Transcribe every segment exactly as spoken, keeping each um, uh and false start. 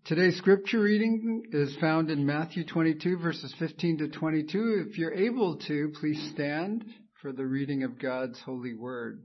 Today's scripture reading is found in Matthew twenty-two, verses fifteen to twenty-two. If you're able to, please stand for the reading of God's holy word.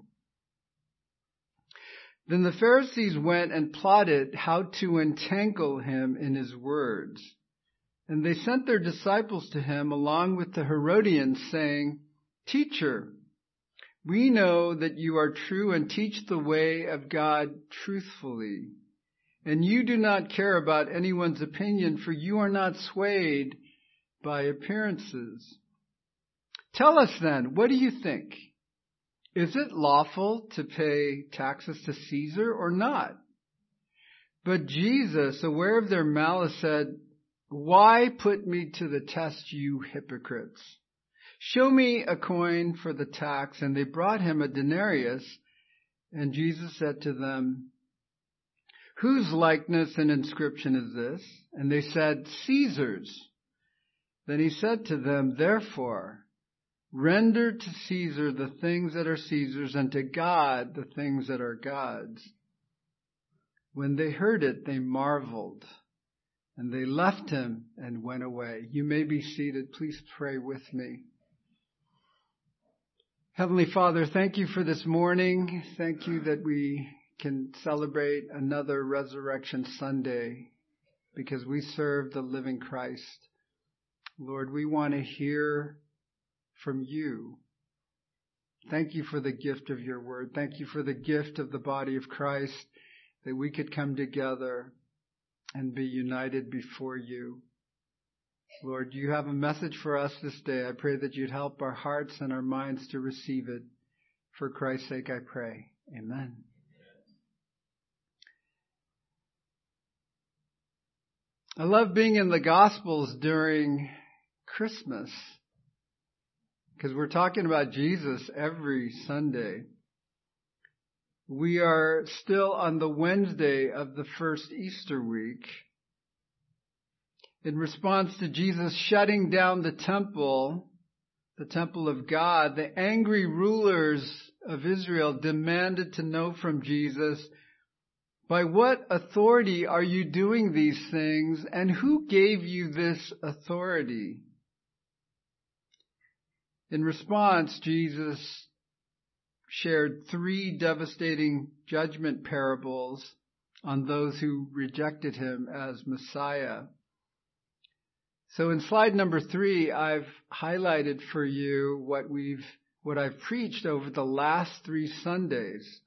Then the Pharisees went and plotted how to entangle him in his words. And they sent their disciples to him along with the Herodians, saying, "Teacher, we know that you are true and teach the way of God truthfully. And you do not care about anyone's opinion, for you are not swayed by appearances. Tell us then, what do you think? Is it lawful to pay taxes to Caesar or not?" But Jesus, aware of their malice, said, "Why put me to the test, you hypocrites? Show me a coin for the tax." And they brought him a denarius. And Jesus said to them, "Whose likeness and inscription is this?" And they said, "Caesar's." Then he said to them, "Therefore, render to Caesar the things that are Caesar's, and to God the things that are God's." When they heard it, they marveled, and they left him and went away. You may be seated. Please pray with me. Heavenly Father, thank you for this morning. Thank you that we can celebrate another Resurrection Sunday because we serve the living Christ. Lord, we want to hear from you. Thank you for the gift of your word. Thank you for the gift of the body of Christ, that we could come together and be united before you. Lord, you have a message for us this day. I pray that you'd help our hearts and our minds to receive it. For Christ's sake, I pray. Amen. I love being in the Gospels during Christmas because we're talking about Jesus every Sunday. We are still on the Wednesday of the first Easter week. In response to Jesus shutting down the temple, the temple of God, the angry rulers of Israel demanded to know from Jesus, "By what authority are you doing these things, and who gave you this authority?" In response, Jesus shared three devastating judgment parables on those who rejected him as Messiah. So in slide number three, I've highlighted for you what we've, what I've preached over the last three Sundays.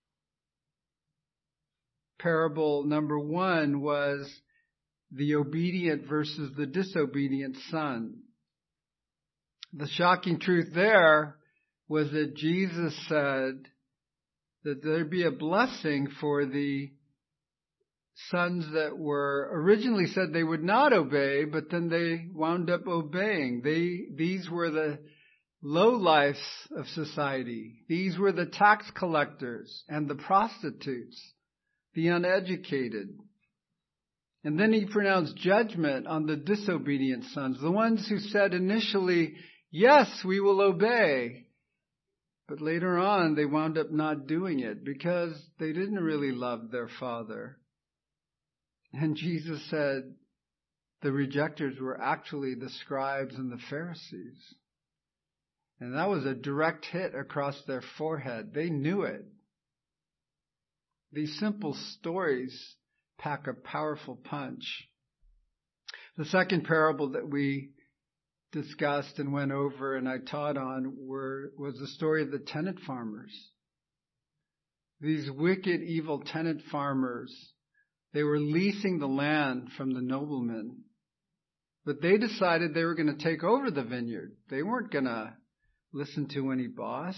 Parable number one was the obedient versus the disobedient son. The shocking truth there was that Jesus said that there'd be a blessing for the sons that were originally said they would not obey, but then they wound up obeying. They, these were the lowlifes of society. These were the tax collectors and the prostitutes, the uneducated. And then he pronounced judgment on the disobedient sons, the ones who said initially, "Yes, we will obey." But later on, they wound up not doing it because they didn't really love their father. And Jesus said the rejectors were actually the scribes and the Pharisees. And that was a direct hit across their forehead. They knew it. These simple stories pack a powerful punch. The second parable that we discussed and went over and I taught on were, was the story of the tenant farmers. These wicked, evil tenant farmers, they were leasing the land from the noblemen, but they decided they were going to take over the vineyard. They weren't going to listen to any boss.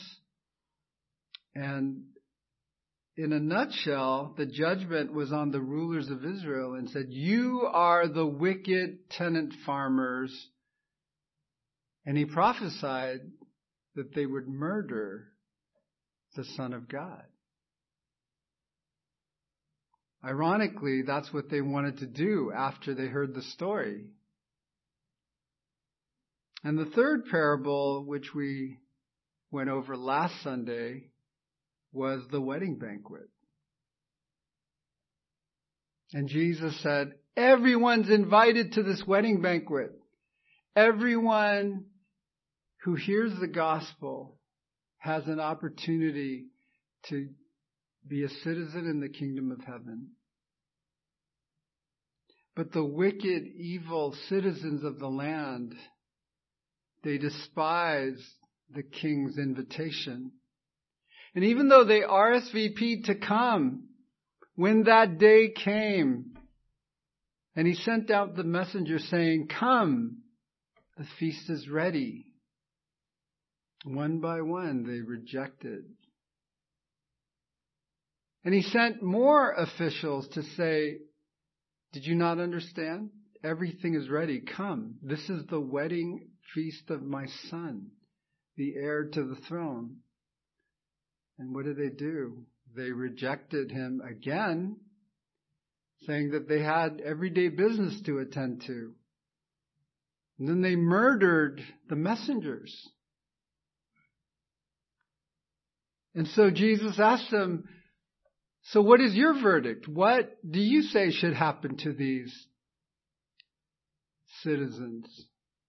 And in a nutshell, the judgment was on the rulers of Israel and said, "You are the wicked tenant farmers." And he prophesied that they would murder the Son of God. Ironically, that's what they wanted to do after they heard the story. And the third parable, which we went over last Sunday, was the wedding banquet. And Jesus said, Everyone's invited to this wedding banquet. Everyone who hears the gospel has an opportunity to be a citizen in the kingdom of heaven. But the wicked, evil citizens of the land, they despise the king's invitation. And even though they R S V P'd to come, when that day came, and he sent out the messenger saying, "Come, the feast is ready," one by one they rejected. And he sent more officials to say, "Did you not understand? Everything is ready. Come. This is the wedding feast of my son, the heir to the throne." And what did they do? They rejected him again, saying that they had everyday business to attend to. And then they murdered the messengers. And so Jesus asked them, "So what is your verdict? What do you say should happen to these citizens?"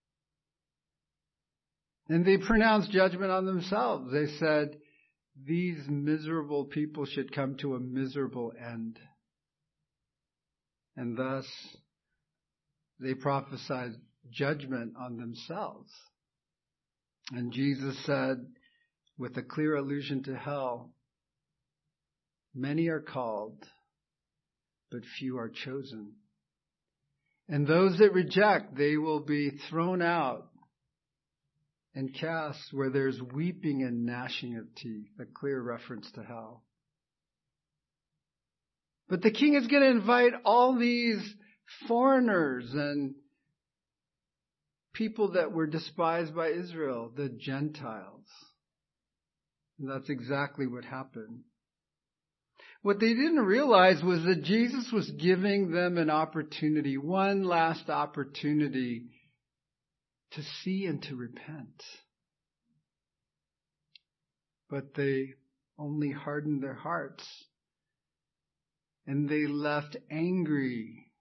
And they pronounced judgment on themselves. They said, "These miserable people should come to a miserable end." And thus, they prophesied judgment on themselves. And Jesus said, with a clear allusion to hell, "Many are called, but few are chosen. And those that reject, they will be thrown out and cast where there's weeping and gnashing of teeth," a clear reference to hell. But the king is going to invite all these foreigners and people that were despised by Israel, the Gentiles. And that's exactly what happened. What they didn't realize was that Jesus was giving them an opportunity, one last opportunity, to see and to repent. But they only hardened their hearts. And they left angry.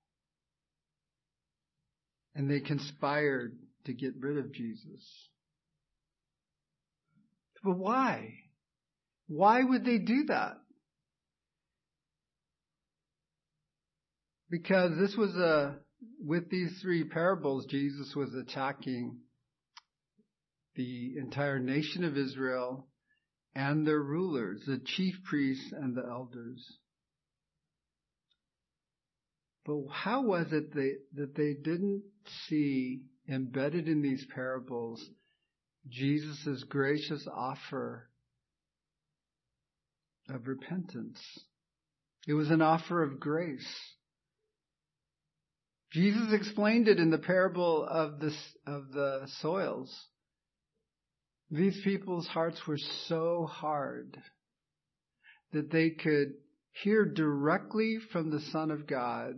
And they conspired to get rid of Jesus. But why? Why would they do that? Because this was a, with these three parables, Jesus was attacking the entire nation of Israel and their rulers, the chief priests and the elders. But how was it they, that they didn't see embedded in these parables Jesus' gracious offer of repentance? It was an offer of grace. Jesus explained it in the parable of the, of the soils. These people's hearts were so hard that they could hear directly from the Son of God,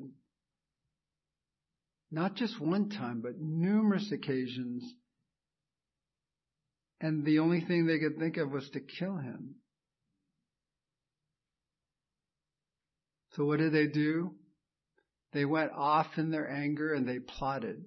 not just one time, but numerous occasions. And the only thing they could think of was to kill him. So what did they do? They went off in their anger and they plotted.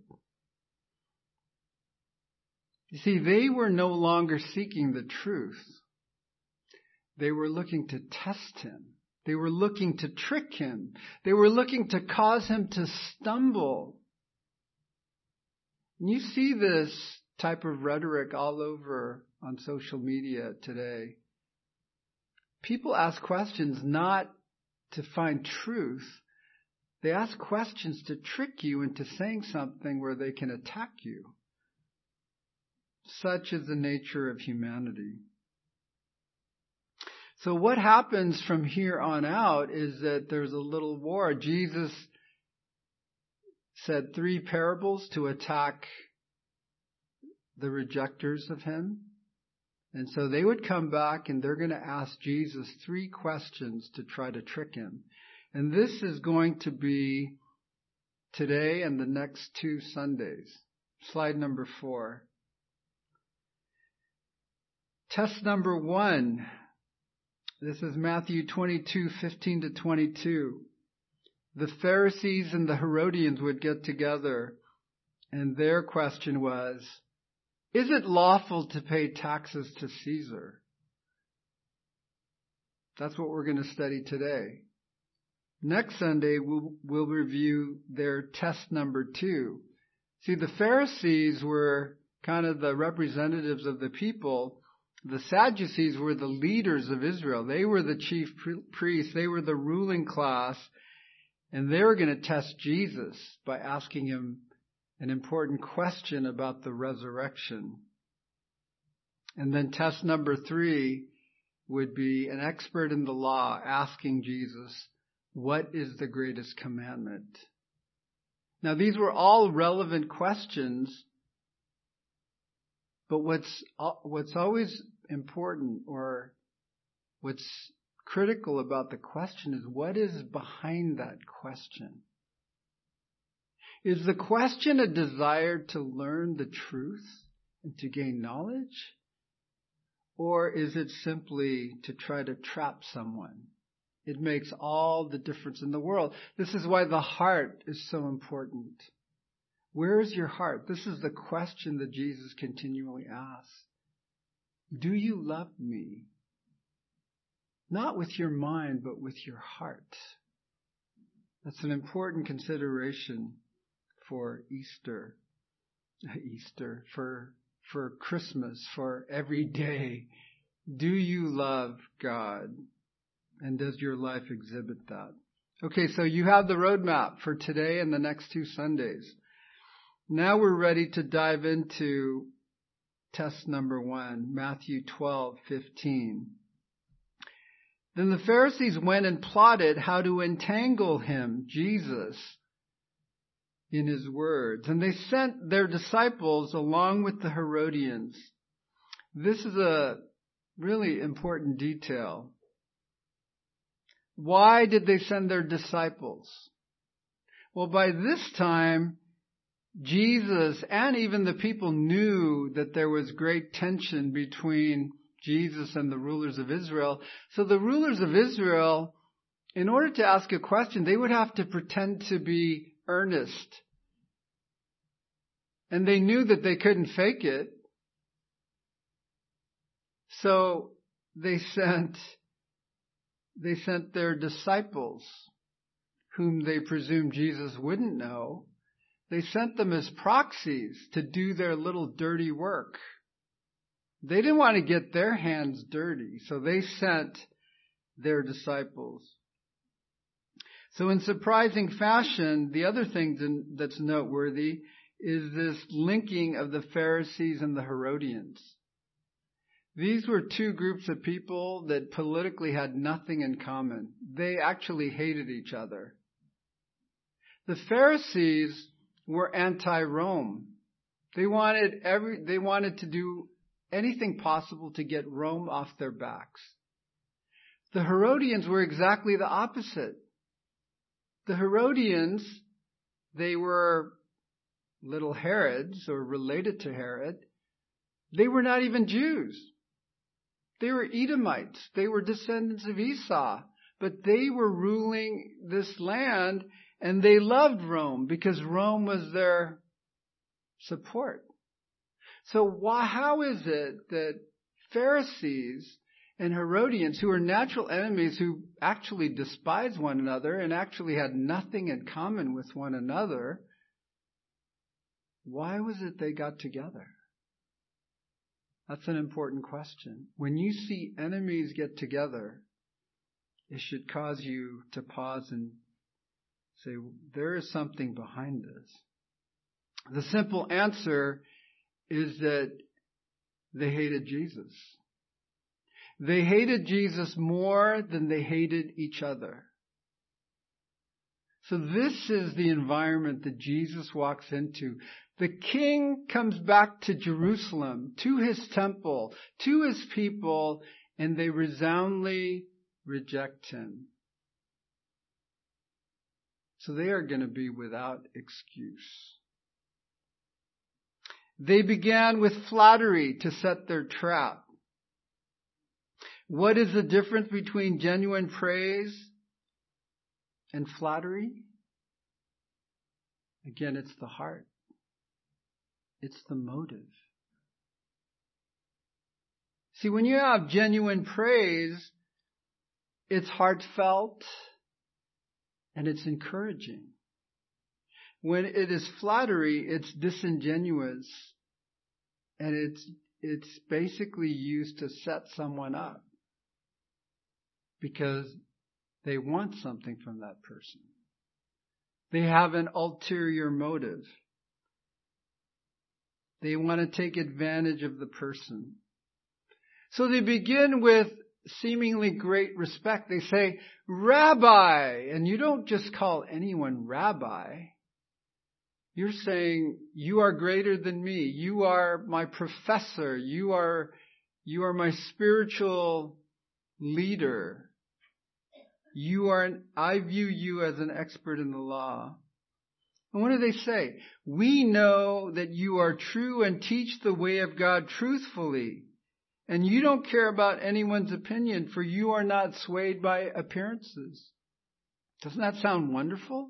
You see, they were no longer seeking the truth. They were looking to test him. They were looking to trick him. They were looking to cause him to stumble. And you see this type of rhetoric all over on social media today. People ask questions not to find truth. They ask questions to trick you into saying something where they can attack you. Such is the nature of humanity. So what happens from here on out is that there's a little war. Jesus said three parables to attack the rejectors of him. And so they would come back and they're going to ask Jesus three questions to try to trick him. And this is going to be today and the next two Sundays. Slide number four. Test number one. This is Matthew twenty-two, fifteen to twenty-two. the Pharisees and the Herodians would get together, and their question was, is it lawful to pay taxes to Caesar? That's what we're going to study today. Next Sunday, we'll, we'll review their test number two. See, the Pharisees were kind of the representatives of the people. The Sadducees were the leaders of Israel. They were the chief priests. They were the ruling class. And they were going to test Jesus by asking him an important question about the resurrection. And then test number three would be an expert in the law asking Jesus, what is the greatest commandment? Now, these were all relevant questions, but what's what's always important or what's critical about the question is what is behind that question? Is the question a desire to learn the truth and to gain knowledge? Or is it simply to try to trap someone? It makes all the difference in the world. This is why the heart is so important. Where is your heart? This is the question that Jesus continually asks. Do you love me? Not with your mind, but with your heart. That's an important consideration for Easter. Easter, for for Christmas, for every day. Do you love God? And does your life exhibit that? Okay, so you have the roadmap for today and the next two Sundays. Now we're ready to dive into test number one, Matthew twelve fifteen. Then the Pharisees went and plotted how to entangle him, Jesus, in his words. And they sent their disciples along with the Herodians. This is a really important detail. Why did they send their disciples? Well, by this time, Jesus and even the people knew that there was great tension between Jesus and the rulers of Israel. So the rulers of Israel, in order to ask a question, they would have to pretend to be earnest. And they knew that they couldn't fake it. So they sent, they sent their disciples, whom they presumed Jesus wouldn't know. They sent them as proxies to do their little dirty work. They didn't want to get their hands dirty, so they sent their disciples. So in surprising fashion, the other thing that's noteworthy is this linking of the Pharisees and the Herodians. These were two groups of people that politically had nothing in common. They actually hated each other. The Pharisees were anti-Rome. They wanted every, they wanted to do anything possible to get Rome off their backs. The Herodians were exactly the opposite. The Herodians, they were little Herods or related to Herod. They were not even Jews. They were Edomites. They were descendants of Esau. But they were ruling this land and they loved Rome because Rome was their support. So why, how is it that Pharisees and Herodians, who are natural enemies, who actually despised one another and actually had nothing in common with one another, why was it they got together? That's an important question. When you see enemies get together, it should cause you to pause and say, there is something behind this. The simple answer is that they hated Jesus. They hated Jesus more than they hated each other. So this is the environment that Jesus walks into. The king comes back to Jerusalem, to his temple, to his people, and they resoundingly reject him. So they are going to be without excuse. They began with flattery to set their trap. What is the difference between genuine praise and flattery? Again, it's the heart. It's the motive. See, when you have genuine praise, it's heartfelt and it's encouraging. When it is flattery, it's disingenuous and it's it's basically used to set someone up because they want something from that person. They have an ulterior motive. They want to take advantage of the person. So they begin with seemingly great respect. They say, Rabbi, and you don't just call anyone Rabbi. You're saying, you are greater than me. You are my professor. You are, you are my spiritual leader. You are an, I view you as an expert in the law. And what do they say? We know that you are true and teach the way of God truthfully. And you don't care about anyone's opinion, for you are not swayed by appearances. Doesn't that sound wonderful?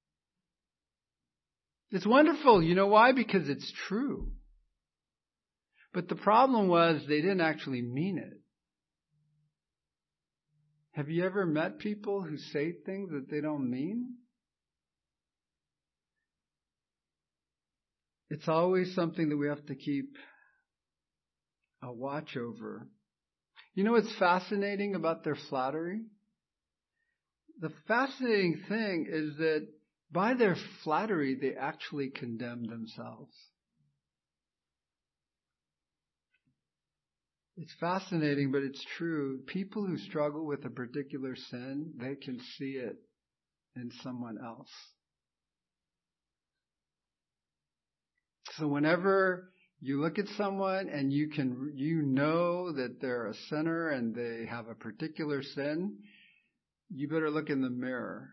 It's wonderful. You know why? Because it's true. But the problem was they didn't actually mean it. Have you ever met people who say things that they don't mean? It's always something that we have to keep a watch over. You know what's fascinating about their flattery? The fascinating thing is that by their flattery, they actually condemn themselves. It's fascinating, but it's true. People who struggle with a particular sin, they can see it in someone else. So whenever you look at someone and you can, you know that they're a sinner and they have a particular sin, you better look in the mirror.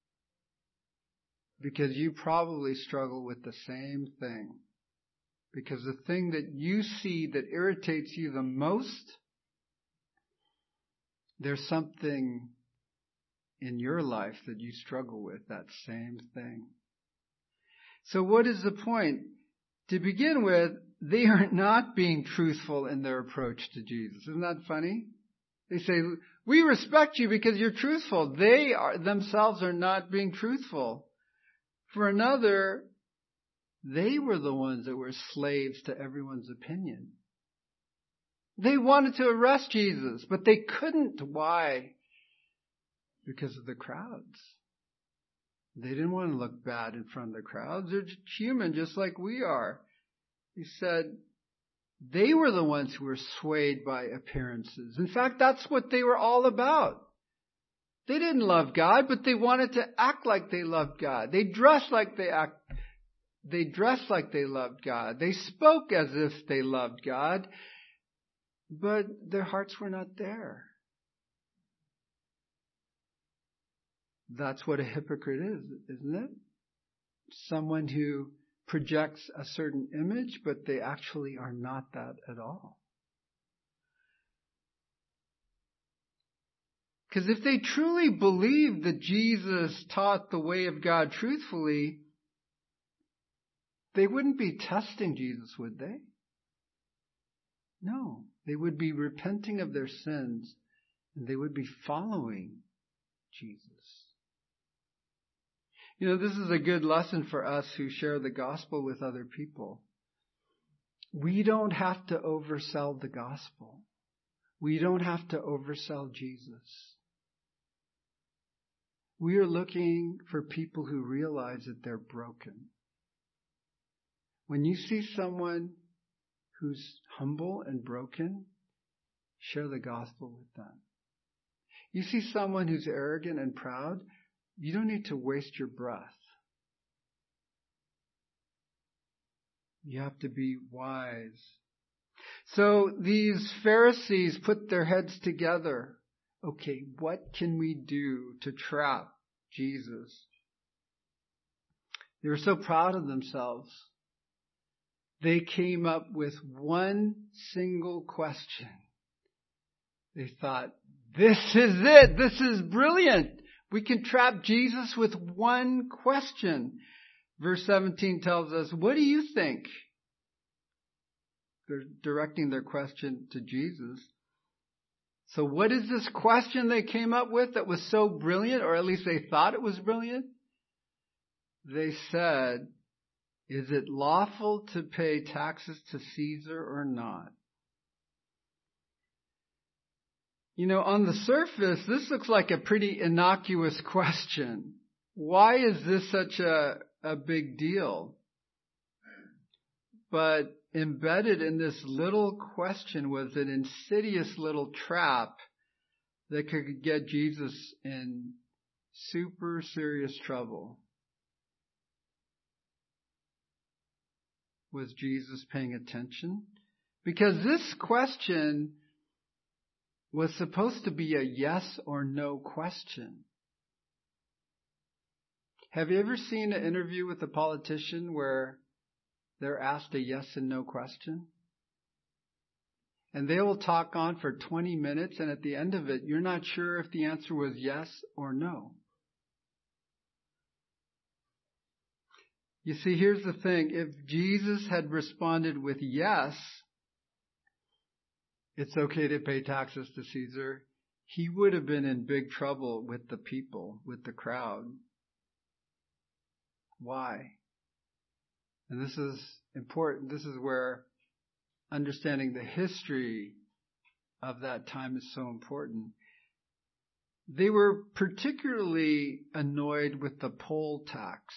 Because you probably struggle with the same thing. Because the thing that you see that irritates you the most, there's something in your life that you struggle with, that same thing. So what is the point? To begin with, they are not being truthful in their approach to Jesus. Isn't that funny? They say, we respect you because you're truthful. They are themselves are not being truthful. For another, they were the ones that were slaves to everyone's opinion. They wanted to arrest Jesus, but they couldn't. Why? Because of the crowds. They didn't want to look bad in front of the crowds. They're human just like we are. He said they were the ones who were swayed by appearances. In fact, that's what they were all about. They didn't love God, but they wanted to act like they loved God. They dressed like they act. They dressed like they loved God. They spoke as if they loved God, but their hearts were not there. That's what a hypocrite is, isn't it? Someone who projects a certain image, but they actually are not that at all. Because if they truly believed that Jesus taught the way of God truthfully, they wouldn't be testing Jesus, would they? No, they would be repenting of their sins and they would be following Jesus. You know, this is a good lesson for us who share the gospel with other people. We don't have to oversell the gospel. We don't have to oversell Jesus. We are looking for people who realize that they're broken. When you see someone who's humble and broken, share the gospel with them. You see someone who's arrogant and proud, you don't need to waste your breath. You have to be wise. So these Pharisees put their heads together. Okay, what can we do to trap Jesus? They were so proud of themselves. They came up with one single question. They thought, this is it. This is brilliant. We can trap Jesus with one question. Verse seventeen tells us, what do you think? They're directing their question to Jesus. So what is this question they came up with that was so brilliant, or at least they thought it was brilliant? They said, is it lawful to pay taxes to Caesar or not? You know, on the surface, this looks like a pretty innocuous question. Why is this such a, a big deal? But embedded in this little question was an insidious little trap that could get Jesus in super serious trouble. Was Jesus paying attention? Because this question was supposed to be a yes or no question. Have you ever seen an interview with a politician where they're asked a yes and no question? And they will talk on for twenty minutes, and at the end of it, you're not sure if the answer was yes or no. You see, here's the thing. If Jesus had responded with yes, it's okay to pay taxes to Caesar, he would have been in big trouble with the people, with the crowd. Why? And this is important. This is where understanding the history of that time is so important. They were particularly annoyed with the poll tax.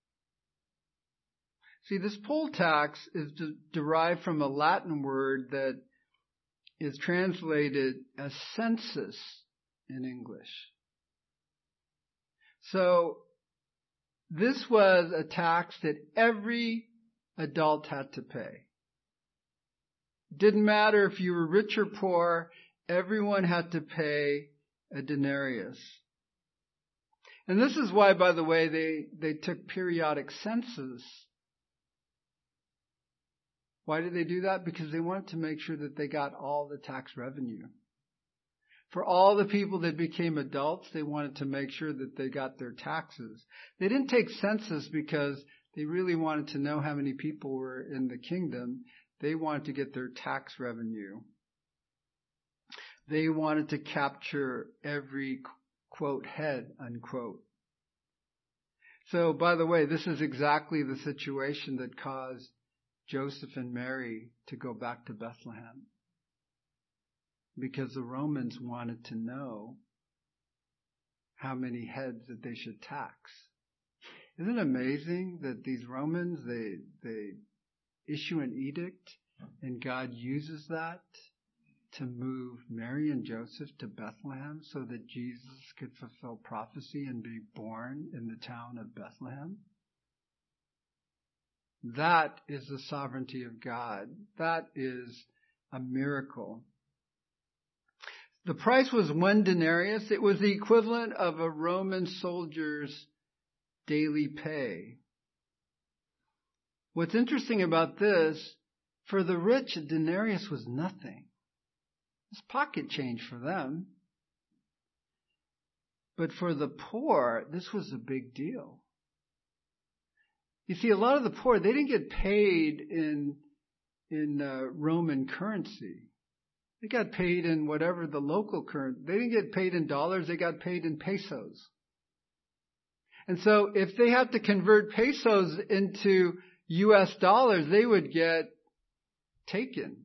See, this poll tax is de- derived from a Latin word that is translated as census in English. So this was a tax that every adult had to pay. Didn't matter if you were rich or poor, everyone had to pay a denarius. And this is why, by the way, they, they took periodic census. Why did they do that? Because they wanted to make sure that they got all the tax revenue. For all the people that became adults, they wanted to make sure that they got their taxes. They didn't take census because they really wanted to know how many people were in the kingdom. They wanted to get their tax revenue. They wanted to capture every, quote, head, unquote. So, by the way, this is exactly the situation that caused Joseph and Mary to go back to Bethlehem. Because the Romans wanted to know how many heads that they should tax. Isn't it amazing that these Romans, they, they issue an edict and God uses that to move Mary and Joseph to Bethlehem so that Jesus could fulfill prophecy and be born in the town of Bethlehem? That is the sovereignty of God. That is a miracle. The price was one denarius. It was the equivalent of a Roman soldier's daily pay. What's interesting about this, for the rich, a denarius was nothing. It's pocket change for them. But for the poor, this was a big deal. You see, a lot of the poor, they didn't get paid in, in uh, Roman currency. They got paid in whatever the local currency. They didn't get paid in dollars. They got paid in pesos. And so if they had to convert pesos into U S dollars, they would get taken.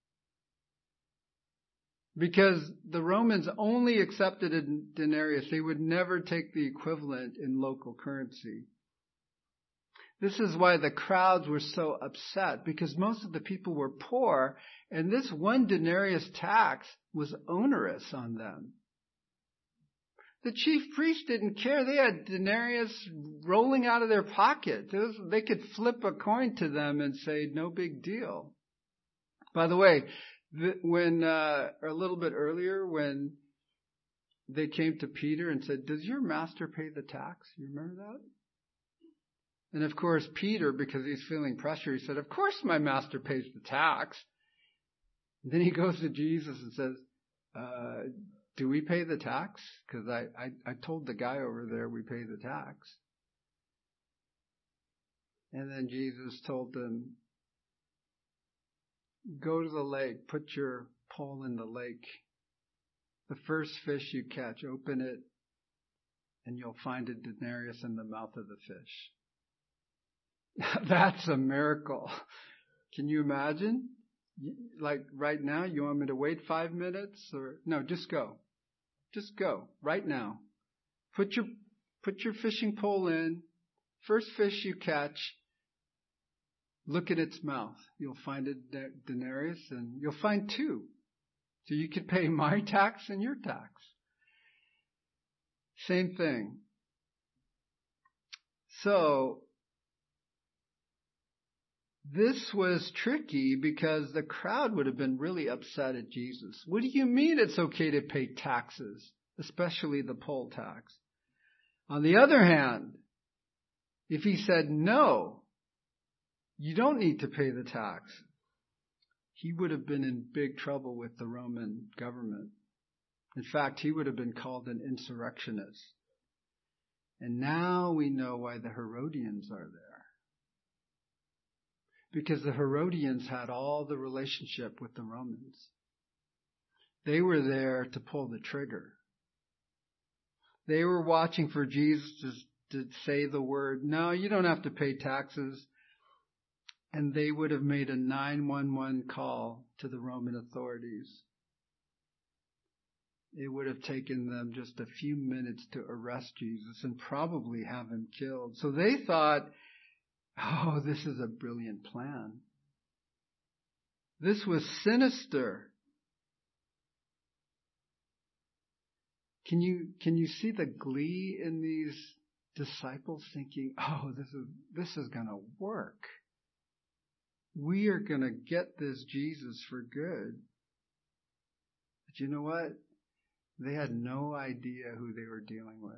Because the Romans only accepted a denarius. They would never take the equivalent in local currency. This is why the crowds were so upset, because most of the people were poor, and this one denarius tax was onerous on them. The chief priests didn't care. They had denarius rolling out of their pocket. Was, they could flip a coin to them and say, no big deal. By the way, the, when uh, a little bit earlier, when they came to Peter and said, does your master pay the tax? You remember that? And of course, Peter, because he's feeling pressure, he said, of course my master pays the tax. And then he goes to Jesus and says, uh, do we pay the tax? Because I, I, I told the guy over there we pay the tax. And then Jesus told them, go to the lake, put your pole in the lake. The first fish you catch, open it, and you'll find a denarius in the mouth of the fish. That's a miracle. Can you imagine? Like right now, you want me to wait five minutes? Or no, just go. Just go right now. Put your put your fishing pole in. First fish you catch, look at its mouth. You'll find a denarius, and you'll find two. So you could pay my tax and your tax. Same thing. So this was tricky because the crowd would have been really upset at Jesus. What do you mean it's okay to pay taxes, especially the poll tax? On the other hand, if he said, no, you don't need to pay the tax, he would have been in big trouble with the Roman government. In fact, he would have been called an insurrectionist. And now we know why the Herodians are there. Because the Herodians had all the relationship with the Romans. They were there to pull the trigger. They were watching for Jesus to, to say the word, no, you don't have to pay taxes. And they would have made a nine one one call to the Roman authorities. It would have taken them just a few minutes to arrest Jesus and probably have him killed. So they thought, oh, this is a brilliant plan. This was sinister. Can you, can you see the glee in these disciples thinking, oh, this is, this is going to work. We are going to get this Jesus for good. But you know what? They had no idea who they were dealing with.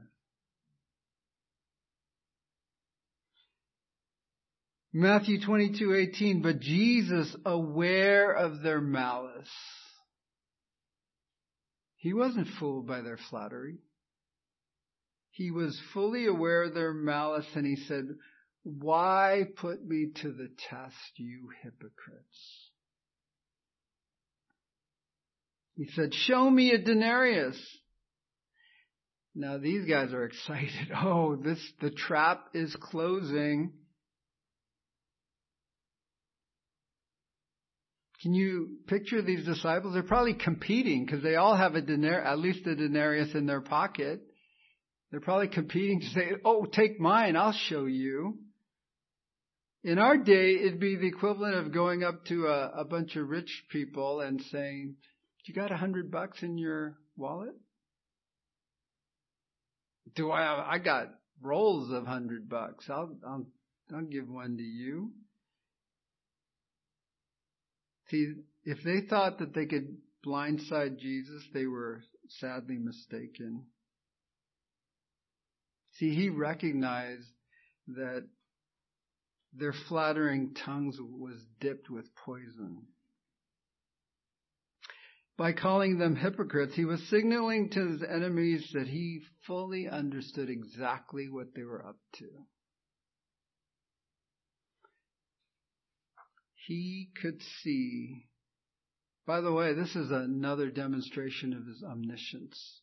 Matthew twenty-two eighteen, but Jesus, aware of their malice. He wasn't fooled by their flattery. He was fully aware of their malice, and he said, why put me to the test, you hypocrites? He said, show me a denarius. Now these guys are excited. Oh, this, the trap is closing. Can you picture these disciples? They're probably competing because they all have a denar- at least a denarius in their pocket. They're probably competing to say, oh, take mine, I'll show you. In our day, it'd be the equivalent of going up to a, a bunch of rich people and saying, you got a hundred bucks in your wallet? Do I have, I got rolls of hundred bucks. I'll, I'll, I'll give one to you. See, if they thought that they could blindside Jesus, they were sadly mistaken. See, he recognized that their flattering tongues was dipped with poison. By calling them hypocrites, he was signaling to his enemies that he fully understood exactly what they were up to. He could see. By the way, this is another demonstration of his omniscience.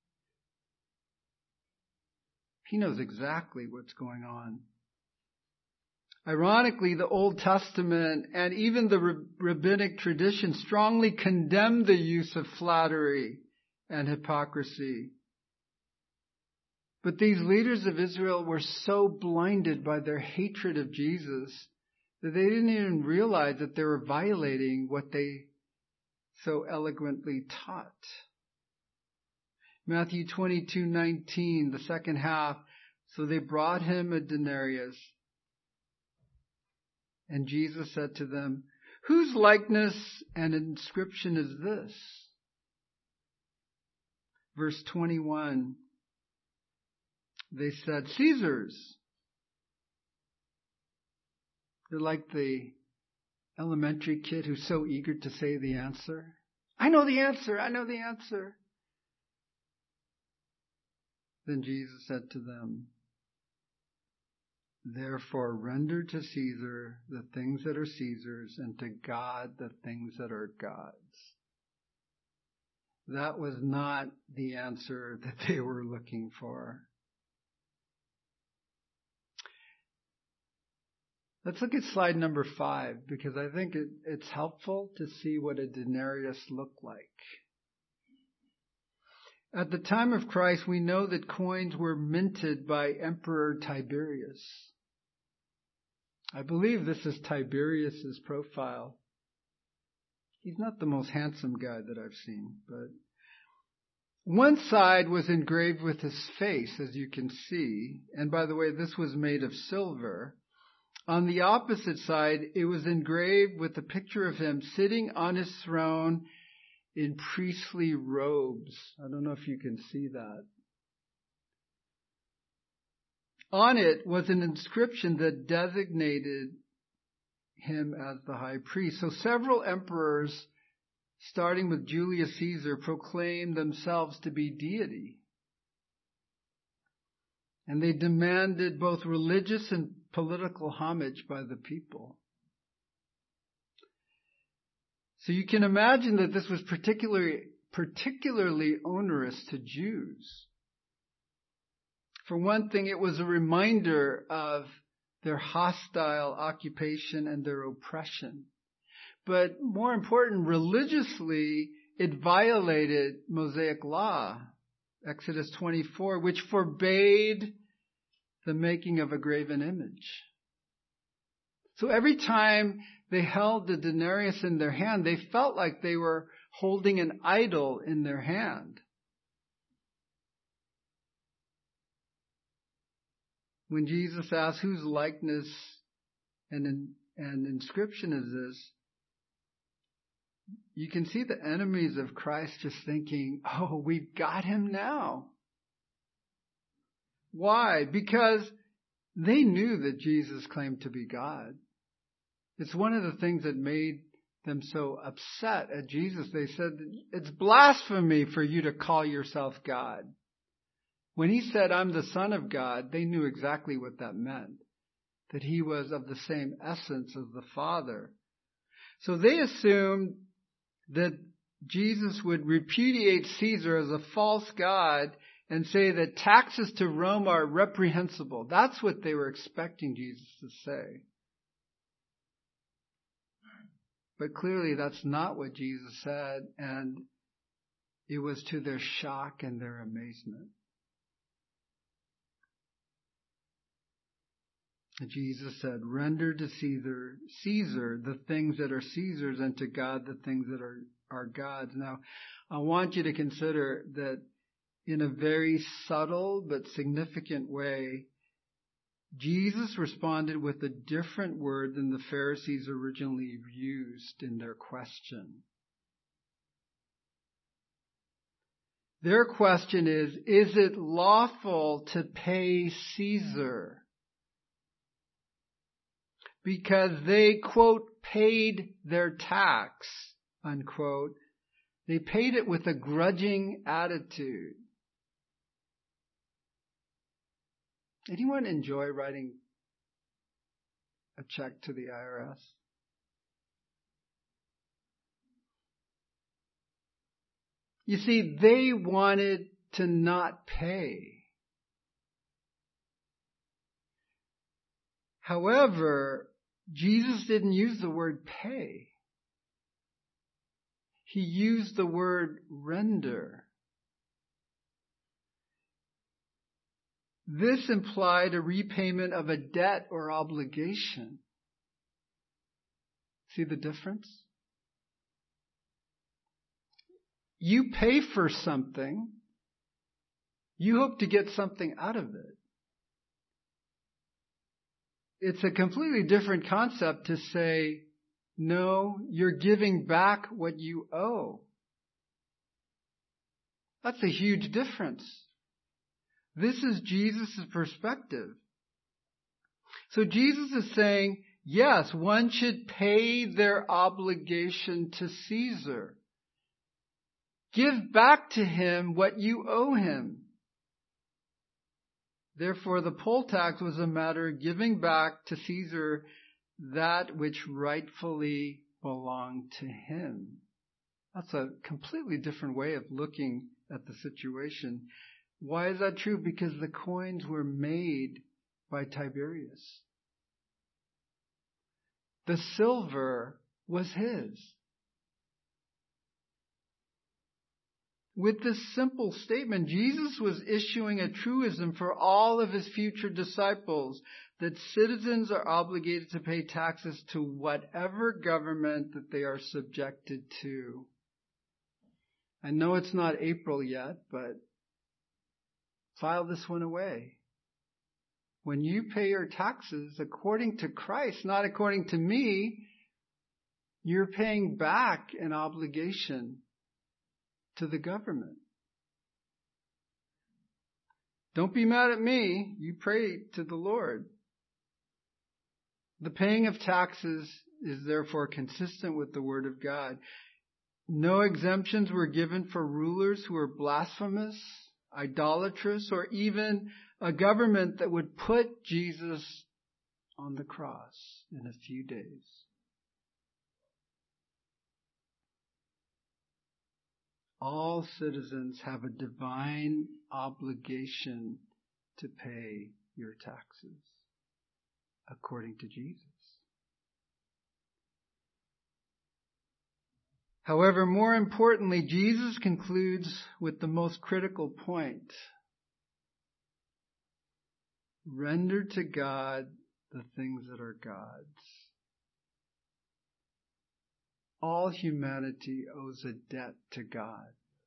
He knows exactly what's going on. Ironically, the Old Testament and even the rabbinic tradition strongly condemn the use of flattery and hypocrisy. But these leaders of Israel were so blinded by their hatred of Jesus that they didn't even realize that they were violating what they so eloquently taught. Matthew twenty-two nineteen, the second half. So they brought him a denarius. And Jesus said to them, whose likeness and inscription is this? Verse twenty-one. They said, Caesar's. They're like the elementary kid who's so eager to say the answer. I know the answer. I know the answer. Then Jesus said to them, "Therefore render to Caesar the things that are Caesar's, and to God the things that are God's." That was not the answer that they were looking for. Let's look at slide number five, because I think it, it's helpful to see what a denarius looked like. At the time of Christ, we know that coins were minted by Emperor Tiberius. I believe this is Tiberius's profile. He's not the most handsome guy that I've seen, but one side was engraved with his face, as you can see. And by the way, this was made of silver. On the opposite side, it was engraved with a picture of him sitting on his throne in priestly robes. I don't know if you can see that. On it was an inscription that designated him as the high priest. So several emperors, starting with Julius Caesar, proclaimed themselves to be deity. And they demanded both religious and political homage by the people. So you can imagine that this was particularly, particularly onerous to Jews. For one thing, it was a reminder of their hostile occupation and their oppression. But more important, religiously, it violated Mosaic law, Exodus twenty-four, which forbade the making of a graven image. So every time they held the denarius in their hand, they felt like they were holding an idol in their hand. When Jesus asked, whose likeness and, and inscription is this? You can see the enemies of Christ just thinking, oh, we've got him now. Why? Because they knew that Jesus claimed to be God. It's one of the things that made them so upset at Jesus. They said, it's blasphemy for you to call yourself God. When he said, I'm the Son of God, they knew exactly what that meant. That he was of the same essence as the Father. So they assumed that Jesus would repudiate Caesar as a false god and say that taxes to Rome are reprehensible. That's what they were expecting Jesus to say. But clearly that's not what Jesus said, and it was to their shock and their amazement. Jesus said, render to Caesar, Caesar the things that are Caesar's, and to God the things that are, are God's. Now, I want you to consider that in a very subtle but significant way, Jesus responded with a different word than the Pharisees originally used in their question. Their question is, is it lawful to pay Caesar? Because they, quote, paid their tax, unquote. They paid it with a grudging attitude. Anyone enjoy writing a check to the I R S? You see, they wanted to not pay. However, Jesus didn't use the word pay. He used the word render. This implied a repayment of a debt or obligation. See the difference? You pay for something, you hope to get something out of it. It's a completely different concept to say, no, you're giving back what you owe. That's a huge difference. This is Jesus' perspective. So Jesus is saying, yes, one should pay their obligation to Caesar. Give back to him what you owe him. Therefore, the poll tax was a matter of giving back to Caesar that which rightfully belonged to him. That's a completely different way of looking at the situation. Why is that true? Because the coins were made by Tiberius. The silver was his. With this simple statement, Jesus was issuing a truism for all of his future disciples that citizens are obligated to pay taxes to whatever government that they are subjected to. I know it's not April yet, but file this one away. When you pay your taxes according to Christ, not according to me, you're paying back an obligation to the government. Don't be mad at me. You pray to the Lord. The paying of taxes is therefore consistent with the Word of God. No exemptions were given for rulers who were blasphemous, idolatrous, or even a government that would put Jesus on the cross in a few days. All citizens have a divine obligation to pay your taxes according to Jesus. However, more importantly, Jesus concludes with the most critical point. Render to God the things that are God's. All humanity owes a debt to God.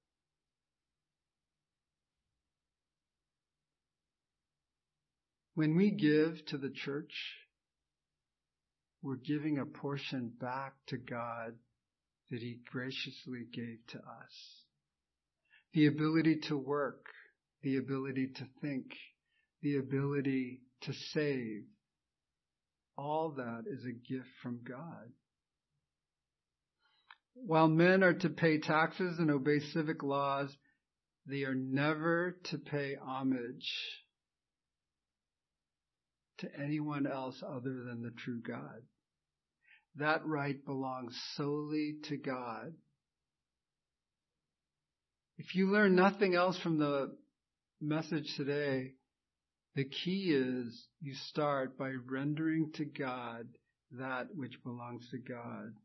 When we give to the church, we're giving a portion back to God that He graciously gave to us. The ability to work, the ability to think, the ability to save, all that is a gift from God. While men are to pay taxes and obey civic laws, they are never to pay homage to anyone else other than the true God. That right belongs solely to God. If you learn nothing else from the message today, the key is you start by rendering to God that which belongs to God.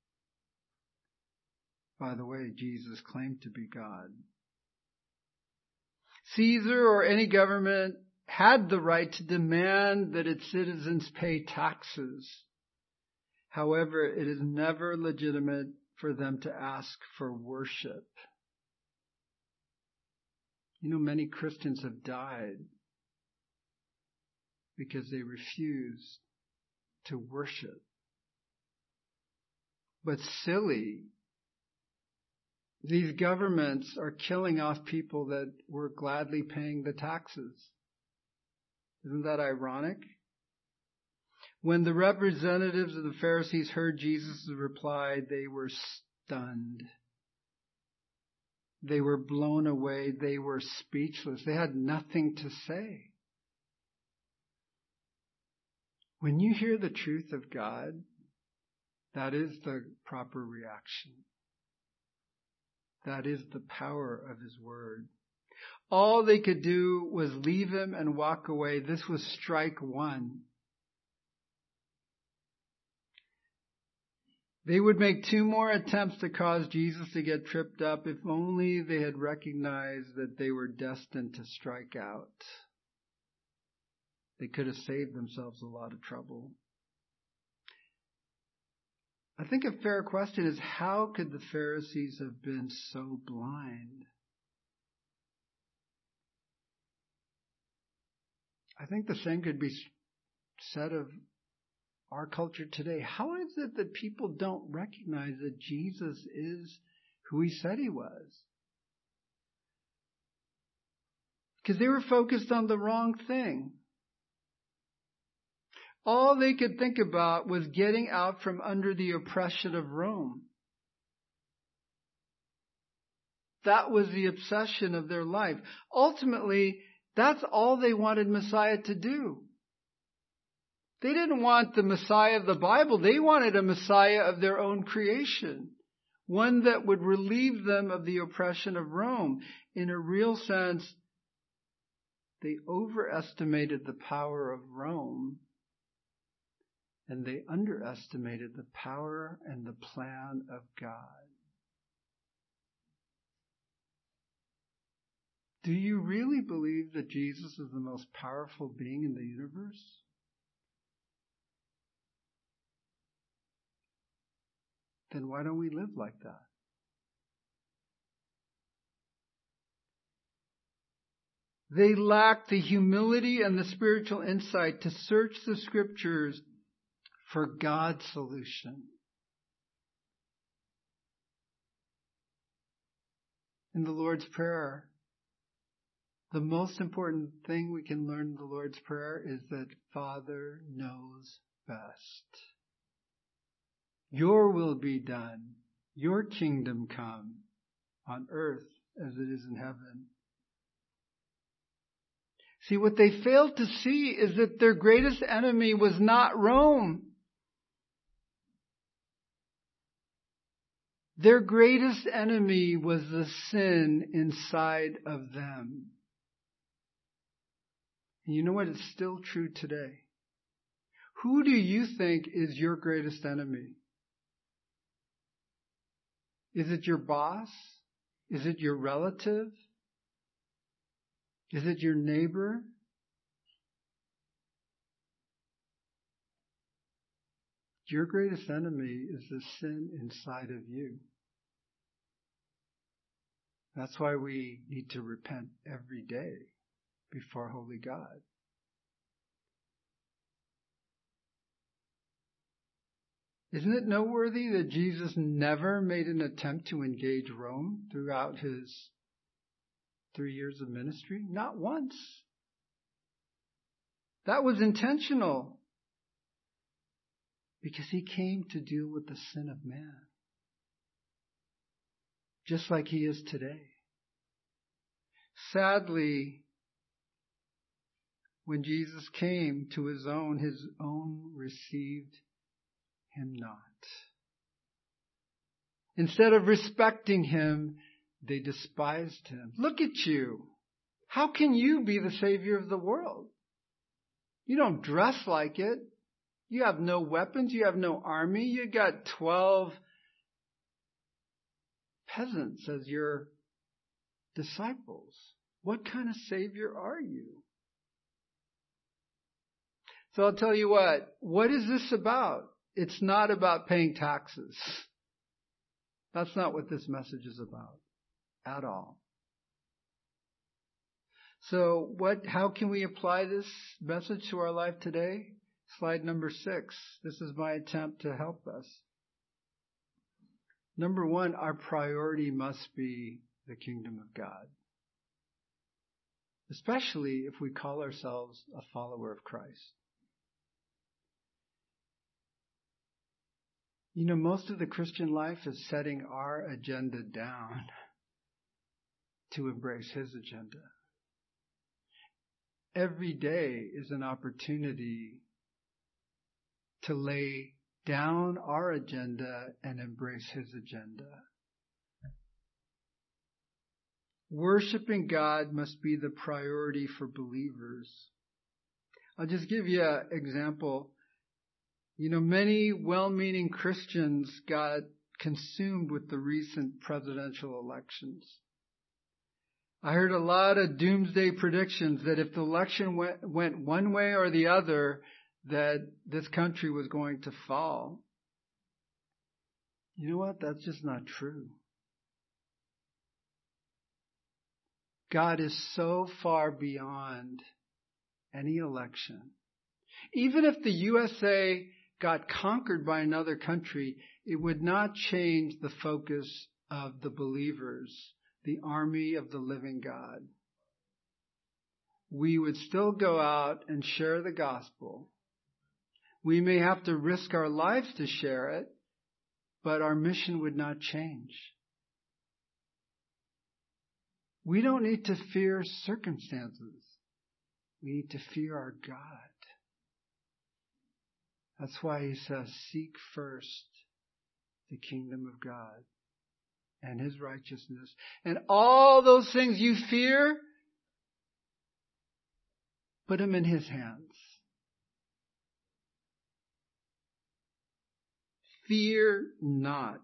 By the way, Jesus claimed to be God. Caesar or any government had the right to demand that its citizens pay taxes. However, it is never legitimate for them to ask for worship. You know, many Christians have died because they refused to worship. But silly, these governments are killing off people that were gladly paying the taxes. Isn't that ironic? When the representatives of the Pharisees heard Jesus' reply, they were stunned. They were blown away. They were speechless. They had nothing to say. When you hear the truth of God, that is the proper reaction. That is the power of His Word. All they could do was leave Him and walk away. This was strike one. They would make two more attempts to cause Jesus to get tripped up if only they had recognized that they were destined to strike out. They could have saved themselves a lot of trouble. I think a fair question is, how could the Pharisees have been so blind? I think the same could be said of our culture today. How is it that people don't recognize that Jesus is who He said He was? Because they were focused on the wrong thing. All they could think about was getting out from under the oppression of Rome. That was the obsession of their life. Ultimately, That's all they wanted Messiah to do. They didn't want the Messiah of the Bible. They wanted a Messiah of their own creation. One that would relieve them of the oppression of Rome. In a real sense, they overestimated the power of Rome, and they underestimated the power and the plan of God. Do you really believe that Jesus is the most powerful being in the universe? Then why don't we live like that? They lack the humility and the spiritual insight to search the scriptures for God's solution. In the Lord's Prayer, the most important thing we can learn in the Lord's Prayer is that Father knows best. Your will be done. Your kingdom come on earth as it is in heaven. See, what they failed to see is that their greatest enemy was not Rome. Their greatest enemy was the sin inside of them. And you know what? It's still true today. Who do you think is your greatest enemy? Is it your boss? Is it your relative? Is it your neighbor? Your greatest enemy is the sin inside of you. That's why we need to repent every day before holy God. Isn't it noteworthy that Jesus never made an attempt to engage Rome throughout his three years of ministry? Not once. That was intentional, because he came to deal with the sin of man, just like he is today. Sadly, when Jesus came to his own, his own received him not. Instead of respecting him, they despised him. Look at you. How can you be the Savior of the world? You don't dress like it. You have no weapons. You have no army. You got twelve peasants as your disciples. What kind of Savior are you? So I'll tell you what. What is this about? It's not about paying taxes. That's not what this message is about at all. So what, how can we apply this message to our life today? Slide number six. This is my attempt to help us. Number one, our priority must be the kingdom of God. Especially if we call ourselves a follower of Christ. You know, most of the Christian life is setting our agenda down to embrace his agenda. Every day is an opportunity to lay down our agenda and embrace his agenda. Worshiping God must be the priority for believers. I'll just give you an example. You know, many well-meaning Christians got consumed with the recent presidential elections. I heard a lot of doomsday predictions that if the election went, went one way or the other, that this country was going to fall. You know what? That's just not true. God is so far beyond any election. Even if the U S A got conquered by another country, it would not change the focus of the believers, the army of the living God. We would still go out and share the gospel. We may have to risk our lives to share it, but our mission would not change. We don't need to fear circumstances. We need to fear our God. That's why he says, seek first the kingdom of God and his righteousness. And all those things you fear, put them in his hands. Fear not.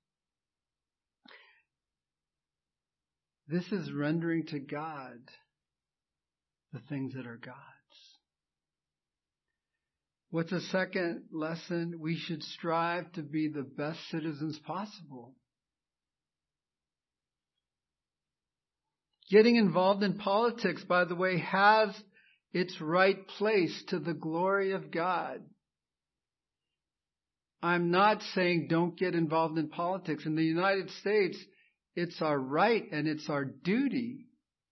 This is rendering to God the things that are God's. What's the second lesson? We should strive to be the best citizens possible. Getting involved in politics, by the way, has its right place to the glory of God. I'm not saying don't get involved in politics. In the United States, it's our right and it's our duty.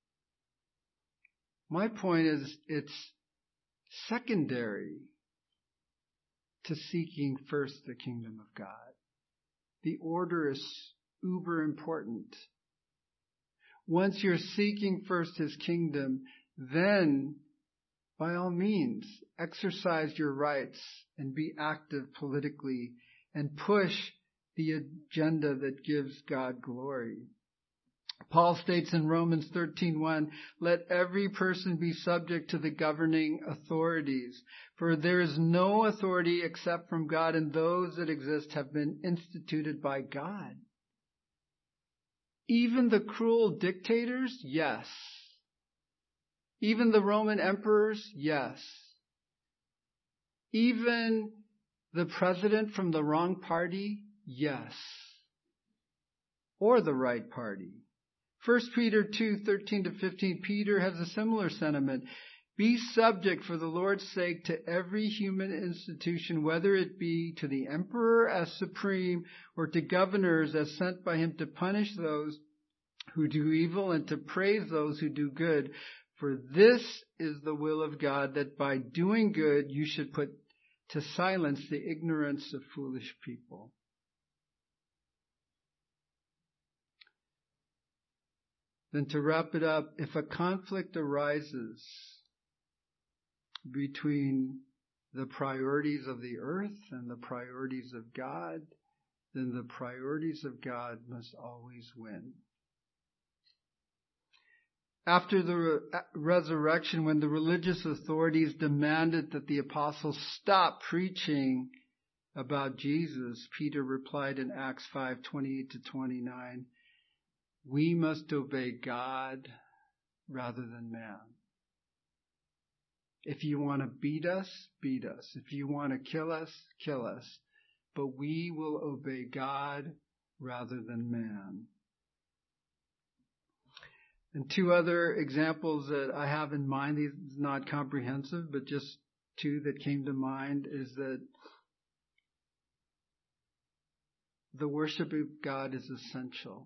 My point is, it's secondary to seeking first the kingdom of God. The order is uber important. Once you're seeking first his kingdom, then by all means, exercise your rights and be active politically and push the agenda that gives God glory. Paul states in Romans thirteen one, let every person be subject to the governing authorities, for there is no authority except from God, and those that exist have been instituted by God. Even the cruel dictators? Yes. Even the Roman emperors? Yes. Even the president from the wrong party? Yes. Or the right party. First Peter two thirteen to fifteen, Peter has a similar sentiment. Be subject for the Lord's sake to every human institution, whether it be to the emperor as supreme or to governors as sent by him to punish those who do evil and to praise those who do good. For this is the will of God, that by doing good you should put to silence the ignorance of foolish people. Then to wrap it up, if a conflict arises between the priorities of the earth and the priorities of God, then the priorities of God must always win. After the re- resurrection, when the religious authorities demanded that the apostles stop preaching about Jesus, Peter replied in Acts five twenty-eight to twenty-nine, we must obey God rather than man. If you want to beat us, beat us. If you want to kill us, kill us. But we will obey God rather than man. And two other examples that I have in mind, these are not comprehensive, but just two that came to mind, is that the worship of God is essential.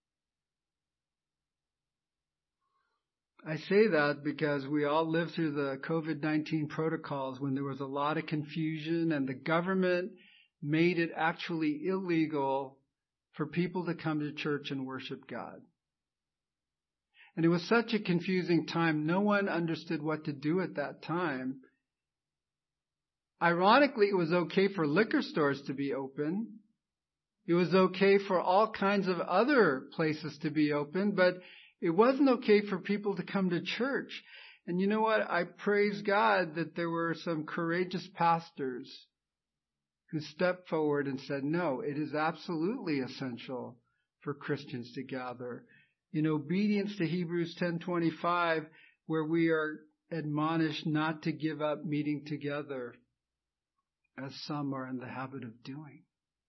I say that because we all lived through the covid nineteen protocols when there was a lot of confusion and the government made it actually illegal for people to come to church and worship God. And it was such a confusing time. No one understood what to do at that time. Ironically, it was okay for liquor stores to be open. It was okay for all kinds of other places to be open, but it wasn't okay for people to come to church. And you know what? I praise God that there were some courageous pastors who stepped forward and said, no, it is absolutely essential for Christians to gather. In obedience to Hebrews ten twenty-five, where we are admonished not to give up meeting together, as some are in the habit of doing.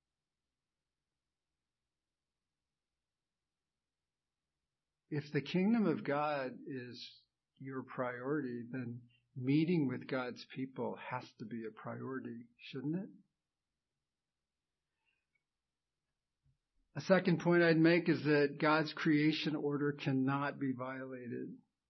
If the kingdom of God is your priority, then meeting with God's people has to be a priority, shouldn't it? A second point I'd make is that God's creation order cannot be violated.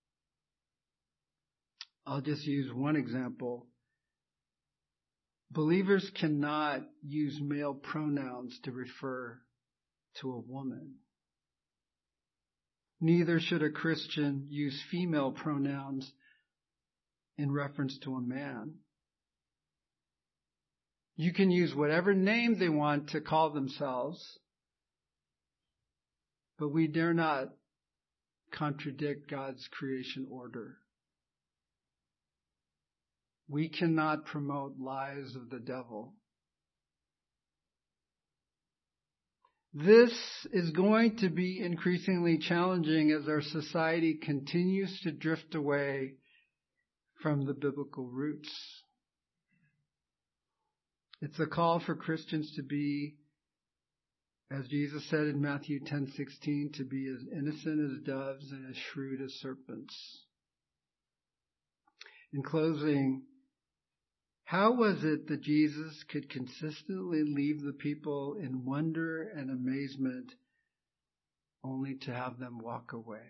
I'll just use one example. Believers cannot use male pronouns to refer to a woman. Neither should a Christian use female pronouns in reference to a man. You can use whatever name they want to call themselves, but we dare not contradict God's creation order. We cannot promote lies of the devil. This is going to be increasingly challenging as our society continues to drift away from the biblical roots. It's a call for Christians to be, as Jesus said in Matthew ten sixteen, to be as innocent as doves and as shrewd as serpents. In closing, how was it that Jesus could consistently leave the people in wonder and amazement only to have them walk away?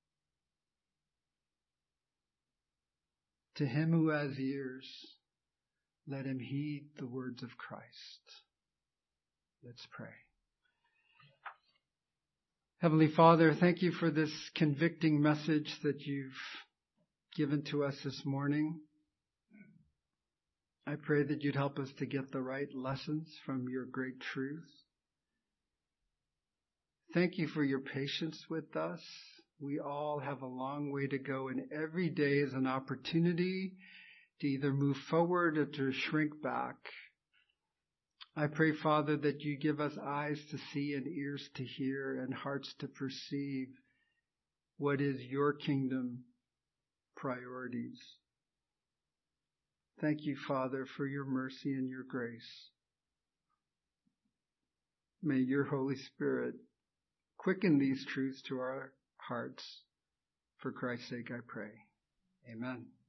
To him who has ears, let him heed the words of Christ. Let's pray. Heavenly Father, thank you for this convicting message that you've given to us this morning. I pray that you'd help us to get the right lessons from your great truth. Thank you for your patience with us. We all have a long way to go, and every day is an opportunity to either move forward or to shrink back. I pray, Father, that you give us eyes to see and ears to hear and hearts to perceive what is your kingdom priorities. Thank you, Father, for your mercy and your grace. May your Holy Spirit quicken these truths to our hearts. For Christ's sake, I pray. Amen.